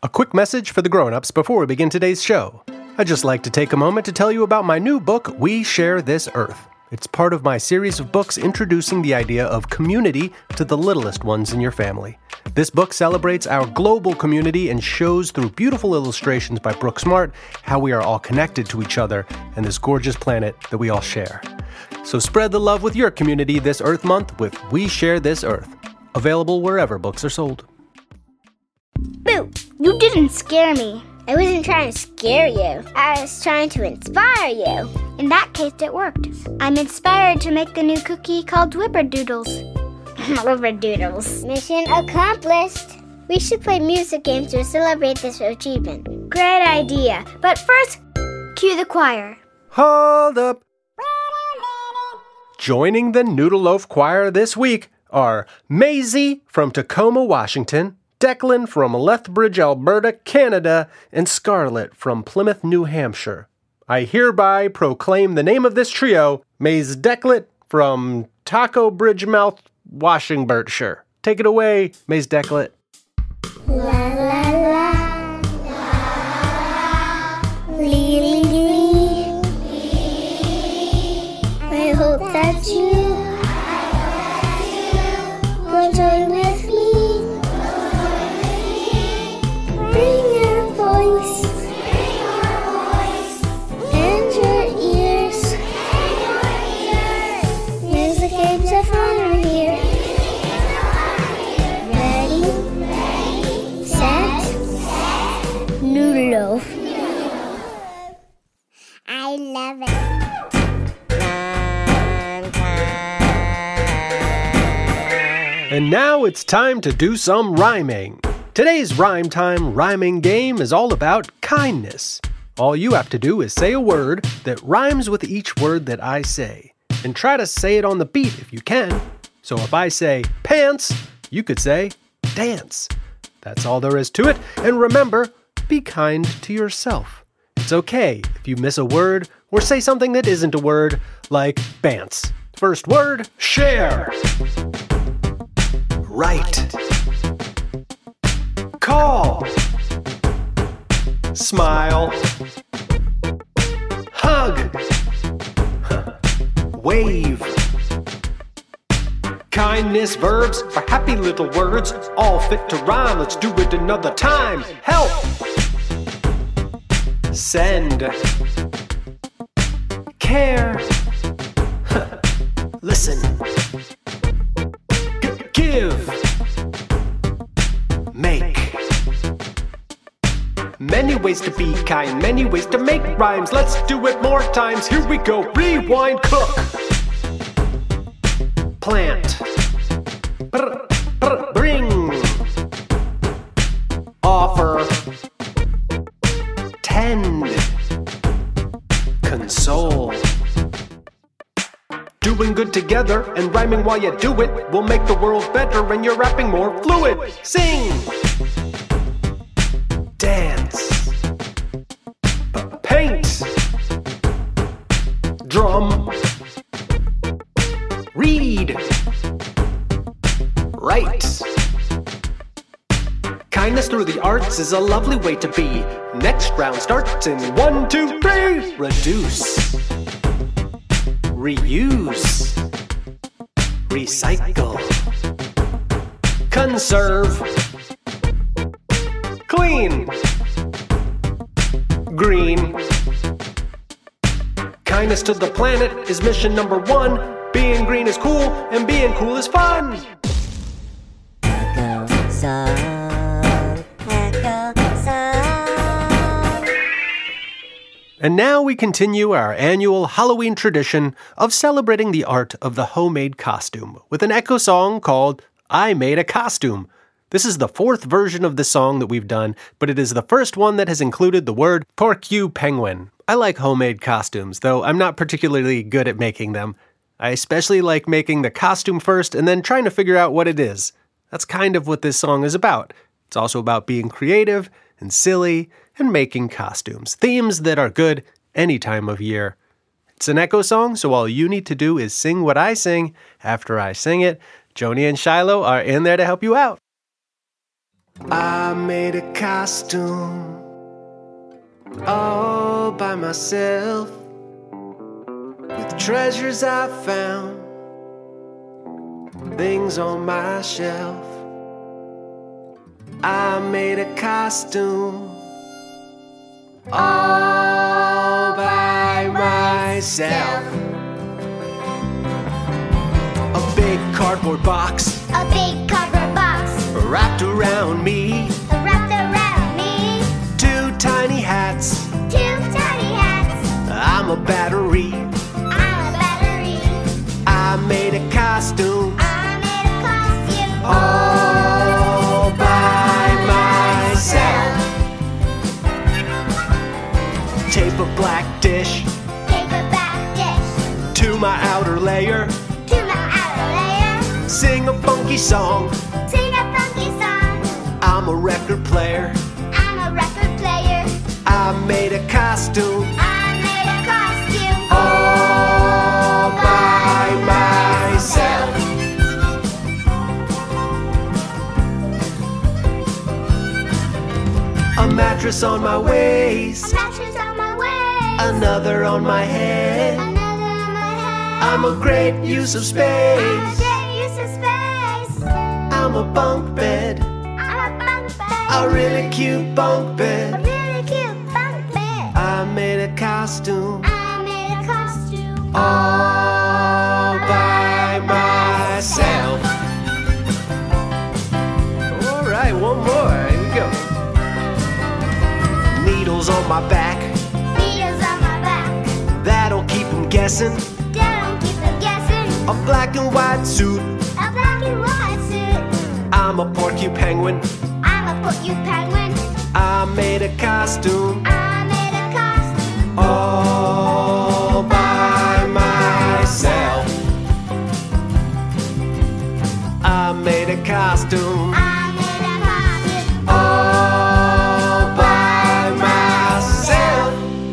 A quick message for the grown-ups before we begin today's show. I'd just like to take a moment to tell you about my new book, We Share This Earth. It's part of my series of books introducing the idea of community to the littlest ones in your family. This book celebrates our global community and shows through beautiful illustrations by Brooke Smart how we are all connected to each other and this gorgeous planet that we all share. So spread the love with your community this Earth Month with We Share This Earth. Available wherever books are sold. Boo! You didn't scare me. I wasn't trying to scare you. I was trying to inspire you. In that case, it worked. I'm inspired to make the new cookie called Whipperdoodles. Whipperdoodles. Mission accomplished. We should play music games to celebrate this achievement. Great idea. But first, cue the choir. Hold up. Joining the Noodle Loaf Choir this week are Maisie from Tacoma, Washington, Declan from Lethbridge, Alberta, Canada, and Scarlett from Plymouth, New Hampshire. I hereby proclaim the name of this trio, Maze Declet from Taco Bridgemouth, Washingtonshire. Take it away, Maze Declet. La la la, lee lee lee. I hope that you will join with me. Bring your voice and your ears. Music games of fun are here. Ready, set, Noodle Loaf. I love it. And now it's time to do some rhyming. Today's Rhyme Time rhyming game is all about kindness. All you have to do is say a word that rhymes with each word that I say. And try to say it on the beat if you can. So if I say pants, you could say dance. That's all there is to it. And remember, be kind to yourself. It's okay if you miss a word or say something that isn't a word, like bants. First word, share. Right. Call. Smile. Hug. Wave. Kindness verbs are happy little words, all fit to rhyme. Let's do it another time. Help. Send. Care. Listen. Give. Make. Many ways to be kind, many ways to make rhymes. Let's do it more times. Here we go. Rewind, cook. Plant. Bring. Offer. Tend. Console. Doing good together and rhyming while you do it will make the world better and you're rapping more fluid. Sing. Dance. Paint. Drum. Read. Write. Kindness through the arts is a lovely way to be. Next round starts in 1, 2, 3. Reduce. Reuse. Recycle. Conserve. Clean. Green. Kindness to the planet is mission number 1. Being green is cool, and being cool is fun. Echo song, echo song. And now we continue our annual Halloween tradition of celebrating the art of the homemade costume with an echo song called I Made a Costume. This is the 4th version of this song that we've done, but it is the first one that has included the word porcupine. I like homemade costumes, though I'm not particularly good at making them. I especially like making the costume first and then trying to figure out what it is. That's kind of what this song is about. It's also about being creative and silly and making costumes, themes that are good any time of year. It's an echo song, so all you need to do is sing what I sing after I sing it. Joni and Shiloh are in there to help you out. I made a costume all by myself with treasures I found, things on my shelf. I made a costume all by myself. A big cardboard box, A big cardboard box wrapped around me. wrapped around me. 2 tiny hats, 2 tiny hats. I'm a battery. I'm a battery. I made a costume I made a costume all by myself. Tape a black dish Take a back dish to my outer layer. to my outer layer. Sing a funky song, Sing a funky song. I'm a record player. I'm a record player. I made a costume I made a costume all by myself. A mattress on my A waist, mattress on my waist. another on my head. Another on my head. I'm a great use of I'm a space. great use of space. I'm a bunk bed, I'm a bunk bed. a really cute bunk A bed. really cute bunk bed. I made a costume I made a costume all by myself. All right, one more. Here we go. Needles on my back, Needles on my back. that'll keep 'em guessing. Don't keep them guessing. A black and white suit, A black and white suit. I'm a porcupine penguin. I'm a porcupine penguin. I made a costume I made a costume all by myself. I made a costume I made a costume all by myself.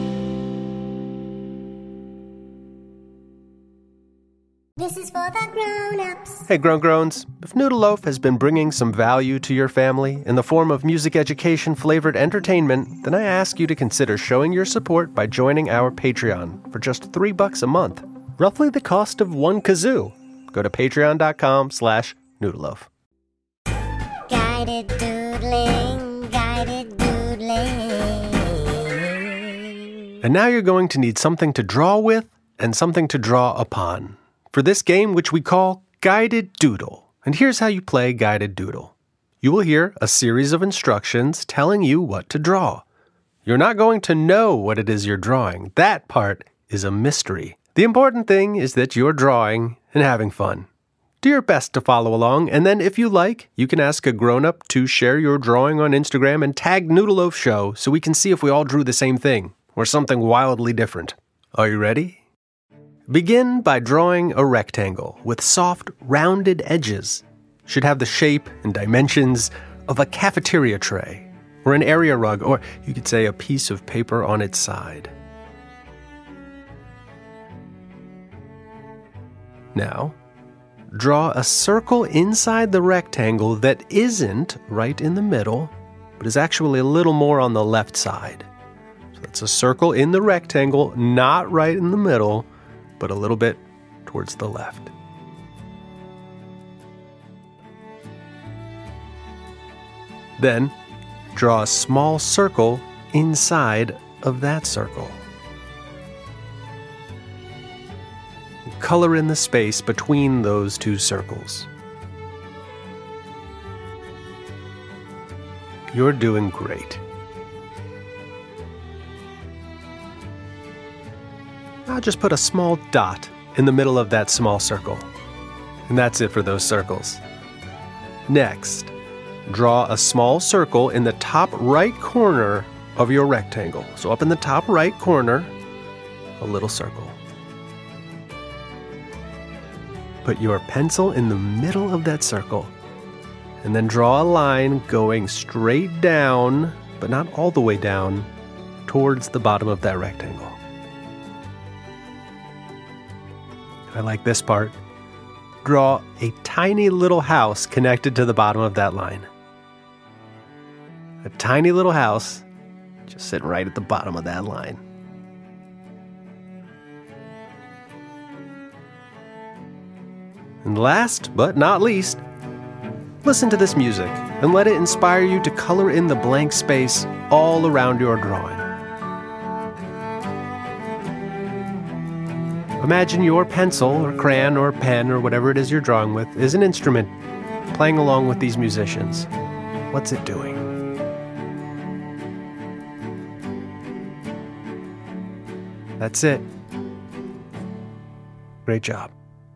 This is for the grown-ups. Hey, Grown-Groans, if Noodle Loaf has been bringing some value to your family in the form of music education-flavored entertainment, then I ask you to consider showing your support by joining our Patreon for just $3 a month, roughly the cost of one kazoo. Go to patreon.com/noodleloaf. Guided doodling, guided doodling. And now you're going to need something to draw with and something to draw upon for this game, which we call Guided Doodle. And here's how you play Guided Doodle. You will hear a series of instructions telling you what to draw. You're not going to know what it is you're drawing. That part is a mystery. The important thing is that you're drawing and having fun. Do your best to follow along, and then if you like, you can ask a grown-up to share your drawing on Instagram and tag Noodle Loaf Show so we can see if we all drew the same thing or something wildly different. Are you ready? Begin by drawing a rectangle with soft, rounded edges. Should have the shape and dimensions of a cafeteria tray, or an area rug, or you could say a piece of paper on its side. Now, draw a circle inside the rectangle that isn't right in the middle, but is actually a little more on the left side. So that's a circle in the rectangle, not right in the middle, but a little bit towards the left. Then, draw a small circle inside of that circle. Color in the space between those two circles. You're doing great. I'll just put a small dot in the middle of that small circle. And that's it for those circles. Next, draw a small circle in the top right corner of your rectangle. So up in the top right corner, a little circle. Put your pencil in the middle of that circle, and then draw a line going straight down, but not all the way down, towards the bottom of that rectangle. I like this part. Draw a tiny little house connected to the bottom of that line. A tiny little house just sitting right at the bottom of that line. And last but not least, listen to this music and let it inspire you to color in the blank space all around your drawing. Imagine your pencil or crayon or pen or whatever it is you're drawing with is an instrument playing along with these musicians. What's it doing? That's it. Great job.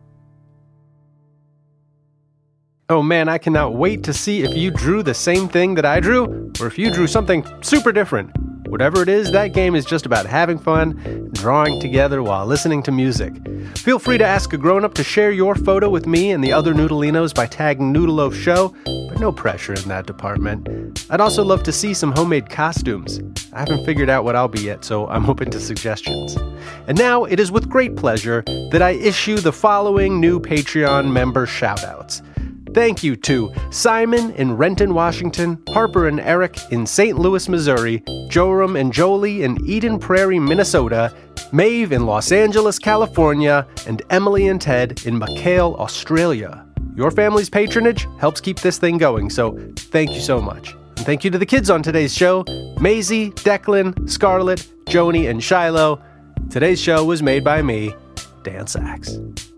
Oh man, I cannot wait to see if you drew the same thing that I drew, or if you drew something super different. Whatever it is, that game is just about having fun, drawing together while listening to music. Feel free to ask a grown-up to share your photo with me and the other Noodleinos by tagging Noodleloaf Show, but no pressure in that department. I'd also love to see some homemade costumes. I haven't figured out what I'll be yet, so I'm open to suggestions. And now, it is with great pleasure that I issue the following new Patreon member shoutouts. Thank you to Simon in Renton, Washington, Harper and Eric in St. Louis, Missouri, Joram and Jolie in Eden Prairie, Minnesota, Maeve in Los Angeles, California, and Emily and Ted in McHale, Australia. Your family's patronage helps keep this thing going, so thank you so much. And thank you to the kids on today's show, Maisie, Declan, Scarlett, Joni, and Shiloh. Today's show was made by me, Dan Sachs.